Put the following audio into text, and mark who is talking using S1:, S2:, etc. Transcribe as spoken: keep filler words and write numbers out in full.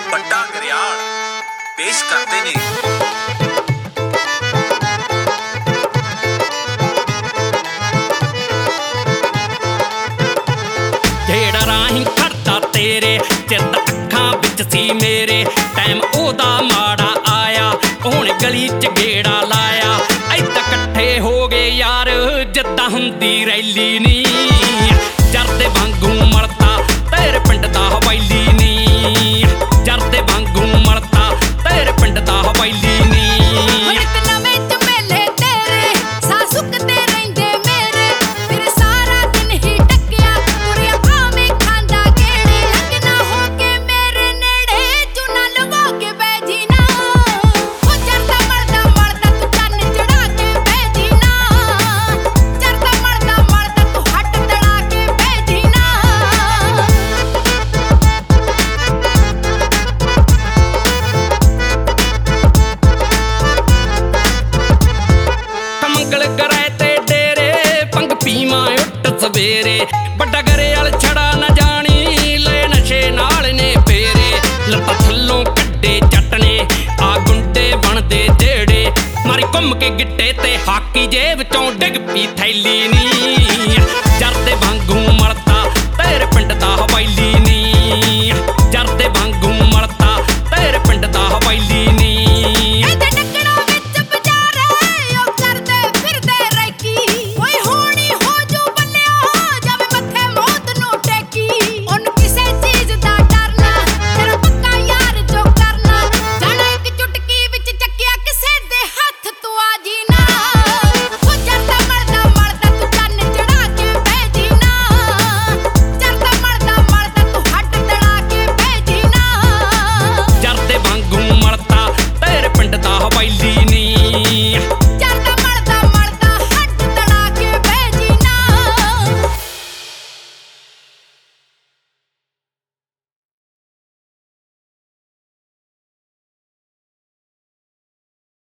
S1: ਪੱਟਾ ਗਰਿਆਲ ਪੇਸ਼ ਕਰਦੇ ਨੇ।
S2: ਜਿਹੜਾ ਰਾਹੀਂ ਖੜਦਾ ਤੇਰੇ ਚਿੱਤ ਅੱਖਾਂ ਵਿੱਚ ਸੀ ਮੇਰੇ, ਟਾਈਮ ਉਹਦਾ ਮਾੜਾ ਆਇਆ ਉਹਨੇ ਗਲੀ ਚ ਗੇੜਾ ਲਾਇਆ। ਏਦਾਂ ਇਕੱਠੇ ਹੋ ਗਏ ਯਾਰ ਜਿੱਦਾਂ ਹੁੰਦੀ ਰੈਲੀ ਨੀ, ਜਰਦੇ ਵਾਂਗੂ ਮਲਦਾ ਤੇਰੇ ਪਿੰਡ ਦਾ ਹਵੇਲੀ ਨੀ, ਜਰਦੇ ਵਾਂਗੂ ਮਲਦਾ ਤੇਰੇ ਪਿੰਡ ਦਾ ਹਵੇਲੀ ਨੀ। ਸਵੇਰੇ ਵੱਡਾ ਗਰੇਵਾਲ ਛੜਾ ਨਾ ਜਾਣੀ ਲੈ ਨਸ਼ੇ ਨਾਲ ਨੇ ਫੇਰੇ, ਲੱਤਾਂ ਥੱਲੋਂ ਕੱਢੇ ਜੱਟ ਨੇ ਆ ਗੁੰਡੇ ਬਣਦੇ ਜਿਹੜੇ, ਮਾਰੀ ਘੁੰਮ ਕੇ ਗਿੱਟੇ ਤੇ ਹਾਕੀ ਜੇਬ ਚੋਂ ਡਿੱਗ ਪਈ ਥੈਲੀ ਨੀ।